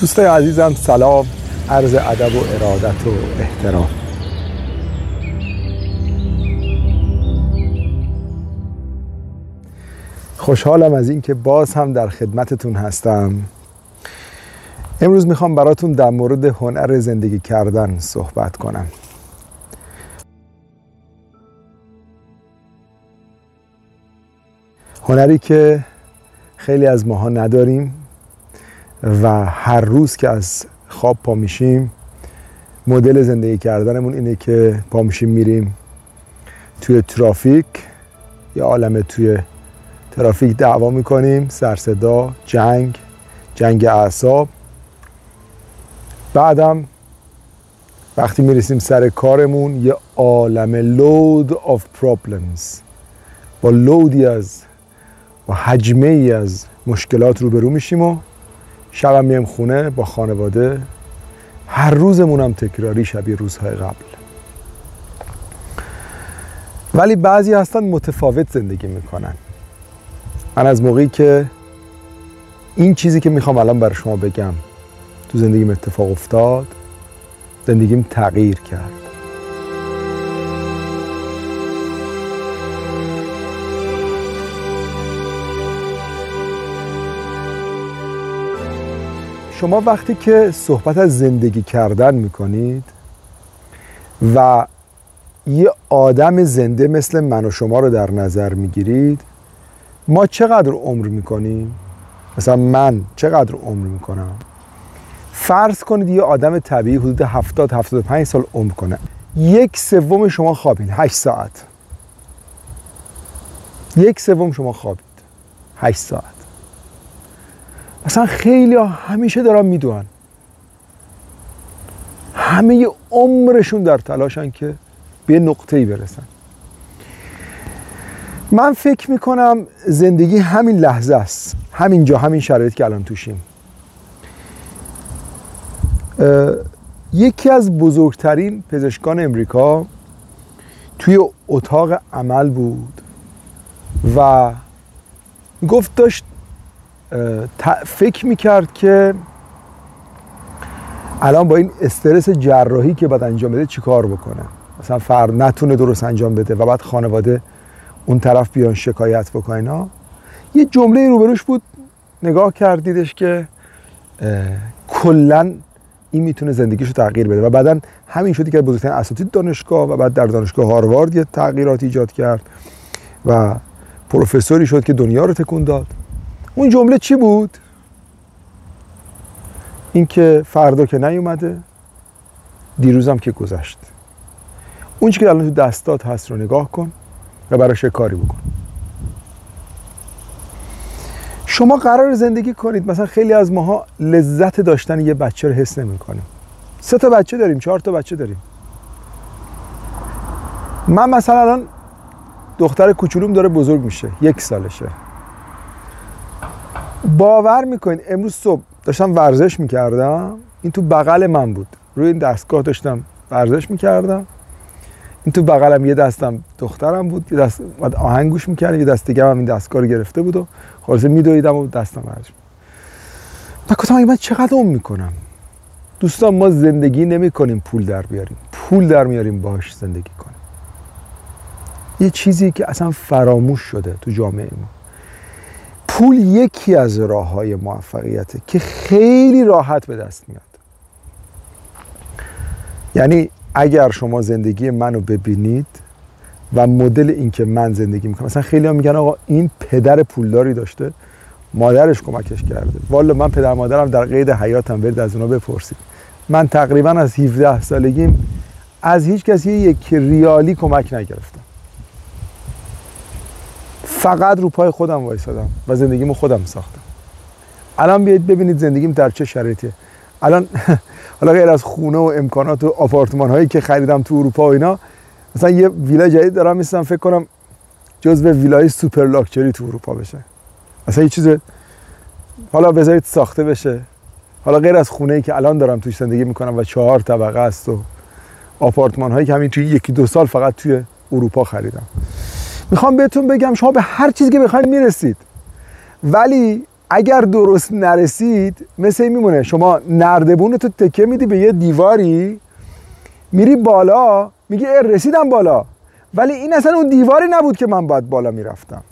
دوستای عزیزم سلام، عرض ادب و ارادت و احترام. خوشحالم از این که باز هم در خدمتتون هستم. امروز میخوام براتون در مورد هنر زندگی کردن صحبت کنم. هنری که خیلی از ماها نداریم و هر روز که از خواب پا میشیم مدل زندگی کردنمون اینه که پا میشیم میریم توی ترافیک، یا عالمه توی ترافیک دعوا میکنیم، سر صدا، جنگ اعصاب. بعدم وقتی میرسیم سر کارمون یه عالمه load of problems، با لودی از با حجمه ای از مشکلات روبرو میشیم و شبم میایم خونه با خانواده. هر روزمون هم تکراری شبیه روزهای قبل. ولی بعضی هستن متفاوت زندگی میکنن. من از موقعی که این چیزی که میخوام الان برای شما بگم تو زندگیم اتفاق افتاد، زندگیم تغییر کرد. شما وقتی که صحبت از زندگی کردن میکنید و یه آدم زنده مثل من و شما رو در نظر میگیرید، ما چقدر عمر میکنیم؟ مثلا من چقدر عمر میکنم؟ فرض کنید یه آدم طبیعی حدود 70-75 سال عمر کنه. 1/3 شما خوابید 8 ساعت. 1/3 شما خوابید 8 ساعت. مثلا خیلی ها همیشه دارن میدونن، همه عمرشون در تلاشن که به نقطه‌ای برسن. من فکر میکنم زندگی همین لحظه است، همینجا، همین شرایط که الان توشیم. یکی از بزرگترین پزشکان امریکا توی اتاق عمل بود و گفت داشت فکر میکرد که الان با این استرس جراحی که باید انجام بده چی کار بکنه. مثلا فرد نتونه درست انجام بده و بعد خانواده اون طرف بیان شکایت بکنه. یه جمله روبروش بود، نگاه کردیدش که کلن این میتونه زندگیشو تغییر بده و بعدن همین شدی که بزرگترین اساتید دانشگاه و بعد در دانشگاه هاروارد یه تغییرات ایجاد کرد و پروفسوری شد که دنیا رو تکون داد. اون جمله چی بود؟ این که فردا که نیومده، دیروزم که گذشت. اون چی که الان تو دستات هست رو نگاه کن و براش کاری بکن. شما قرار زندگی کنید. مثلا خیلی از ماها لذت داشتن یه بچه رو حس نمی‌کنیم. 3 تا بچه داریم، 4 تا بچه داریم. من مثلا الان دختر کوچولوم داره بزرگ میشه، 1 سالشه. باور میکنید امروز صبح داشتم ورزش میکردم، این تو بغل من بود، روی این دستگاه داشتم ورزش میکردم. این تو بغلم یه دستم دخترم بود، یه دست آهنگ گوش میکردم، یه دست دیگه هم این دستگاه رو گرفته بود و خلاصه میدویدم و دستم ورزش. من گفتم من چقدر عمر میکنم؟ دوستان، ما زندگی نمیکنیم پول در بیاریم، پول در میاریم باهاش زندگی کنیم. یه چیزی که اصلا فراموش شده تو جامعه ما. پول یکی از راه‌های موفقیته که خیلی راحت به دست میاد. یعنی اگر شما زندگی منو ببینید و مدل این که من زندگی میکنم، مثلا خیلی ها میگن آقا این پدر پولداری داشته، مادرش کمکش کرده. والا من پدر مادرم در قید حیاتم، برید از اونا بپرسید. من تقریبا از 17 سالگیم از هیچ کسی 1 ریالی کمک نگرفتم. فقط رو پای خودم وایسادم و زندگیمو خودم ساختم. الان بیایید ببینید زندگیم در چه شرایطیه. الان حالا غیر از خونه و امکانات و آپارتمان هایی که خریدم تو اروپا و اینا، مثلا یه ویلا جدید دارم میسازم، فکر کنم جزو ویلای سوپر لاکچری تو اروپا بشه. مثلا یه چیز حالا بذارید ساخته بشه. حالا غیر از خونه‌ای که الان دارم توش زندگی میکنم و 4 طبقه است و آپارتمان هایی که همین توی 1-2 سال فقط توی اروپا خریدم. میخوام بهتون بگم شما به هر چیزی که بخواید میرسید، ولی اگر درست نرسید مثل این میمونه شما نردبون تو تکه میدی به یه دیواری، میری بالا میگی رسیدم بالا، ولی این اصلا اون دیواری نبود که من باید بالا میرفتم.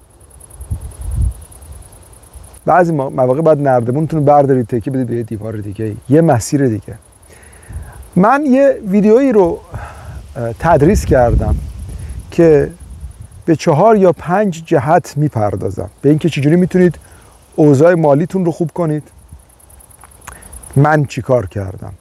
بعضی مواقع باید نردبونتون رو بردارید تکیه بدید به یه دیوار دیگه، یه مسیر دیگه. من یه ویدیویی رو تدریس کردم که به 4 یا 5 جهت میپردازم به اینکه چجوری میتونید اوضاع مالیتون رو خوب کنید. من چی کار کردم،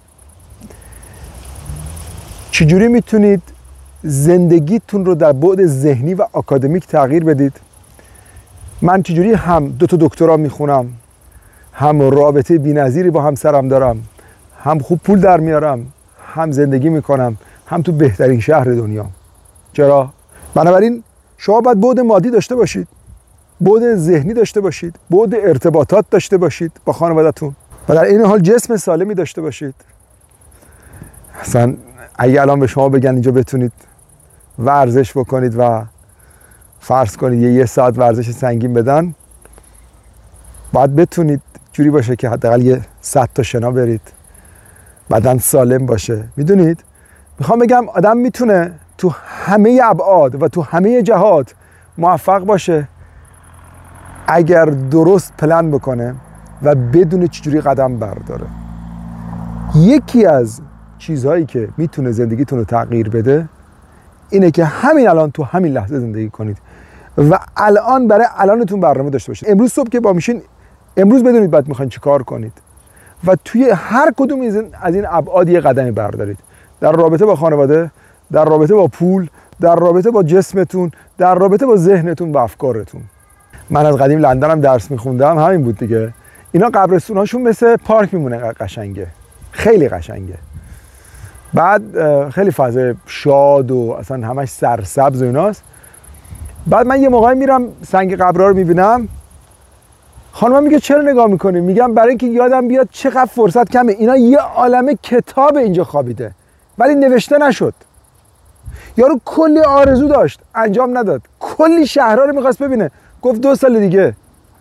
چجوری میتونید زندگیتون رو در بعد ذهنی و آکادمیک تغییر بدید. من چجوری هم 2 تا دکترا میخونم، هم رابطه بی‌نظیری با همسرم دارم، هم خوب پول در میارم، هم زندگی میکنم، هم تو بهترین شهر دنیا. چرا؟ بنابراین شما باید بعد مادی داشته باشید، بعد ذهنی داشته باشید، بعد ارتباطات داشته باشید با خانواده‌تون و در این حال جسم سالمی داشته باشید. اصلا اگه الان به شما بگن اینجا بتونید ورزش بکنید و فرض کنید یه ساعت ورزش سنگین بدن، باید بتونید جوری باشه که حداقل یه 100 تا شنا برید، بدن سالم باشه. میدونید میخوام بگم آدم میتونه تو همه ابعاد و تو همه جهات موفق باشه اگر درست پلن بکنه و بدونه چجوری قدم برداره. یکی از چیزهایی که میتونه زندگیتون رو تغییر بده اینه که همین الان تو همین لحظه زندگی کنید و الان برای الانتون برنامه داشته باشید. امروز صبح که با میشین، امروز بدونید بعد میخواین چی کار کنید و توی هر کدوم از این ابعاد یه قدمی بردارید. در رابطه با خانواده، در رابطه با پول، در رابطه با جسمتون، در رابطه با ذهنتون و افکارتون. من از قدیم لندنم درس میخوندم، همین بود دیگه. اینا قبرستوناشون مثل پارک میمونه، قشنگه، خیلی قشنگه. بعد خیلی فضای شاد و اصلا همش سرسبز و ایناست. بعد من یه موقعی میرم سنگ قبرها رو میبینم، خانم میگه چرا نگاه میکنی؟ میگم برای اینکه یادم بیاد چقدر فرصت کمه. اینا یه عالمه کتاب اینجا خوابیده ولی نوشته نشد. یارو کلی آرزو داشت انجام نداد، کلی شهرها رو میخواست ببینه، گفت 2 سال دیگه.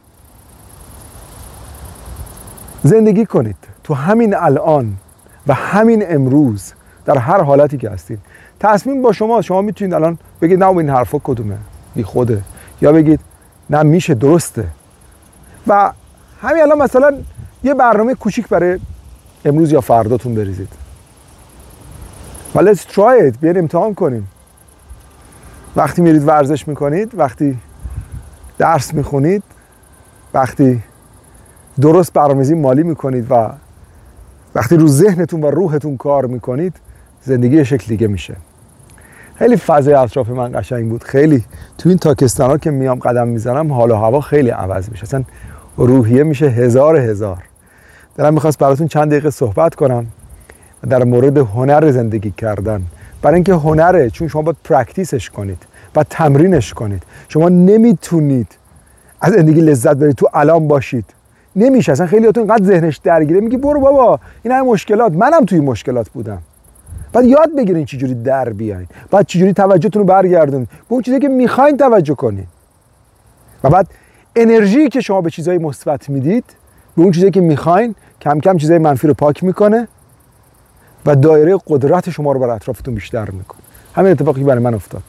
زندگی کنید تو همین الان و همین امروز در هر حالتی که هستید. تصمیم با شما میتونید الان بگید نه این حرفا کدومه، بی خوده، یا بگید نه میشه، درسته. و همین الان مثلا یه برنامه کوچیک برای امروز یا فرداتون بریزید و let's try it، بیاین امتحان کنیم. وقتی میرید ورزش میکنید، وقتی درس میخونید، وقتی درست برنامه‌ریزی مالی میکنید و وقتی رو ذهنتون و روحتون کار میکنید، زندگی شکل دیگه میشه. خیلی فضای اطراف من قشنگ بود. خیلی تو این تاکستانا که میام قدم میزنم حال و هوا خیلی عوض میشه، اصلا روحیه میشه هزار. دلم میخواست براتون چند دقیقه صحبت کنم در مورد هنر زندگی کردن. برای اینکه هنره، چون شما باید پرکتیسش کنید و تمرینش کنید. شما نمیتونید از زندگی لذت برید تو الان باشید، نمیشه. اصلا خیلیاتون اینقدر ذهنش درگیره، میگی برو بابا این همه مشکلات، منم توی مشکلات بودم. بعد یاد بگیرین چجوری در بیاین، بعد چجوری توجهتون رو برگردونید به اون چیزی که میخواین توجه کنید و بعد انرژی که شما به چیزهای مثبت میدید به اون چیزی که میخواین کم کم چیزهای منفی رو پاک میکنه و دایره قدرت شما رو بر اطرافتون بیشتر میکنه. همین اتفاقی برای من افتاد.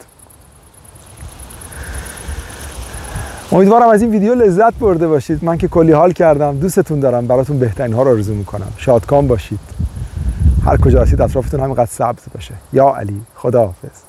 امیدوارم از این ویدیو لذت برده باشید. من که کلی حال کردم، دوستتون دارم، براتون بهترین ها رو آرزو میکنم. شادکام باشید، هر کجا هستید اطرافتون همینقدر سبز باشه. یا علی، خداحافظ.